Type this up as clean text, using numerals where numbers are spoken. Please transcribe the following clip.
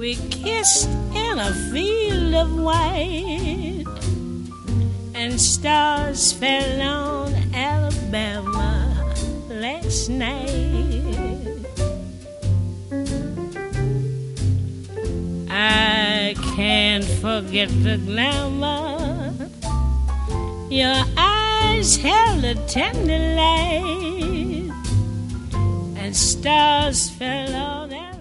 We kissed in a field of white, and stars fell on Alabama last night. I can't forget the glamour. Your eyes held a tender light, and stars fell on Alabama.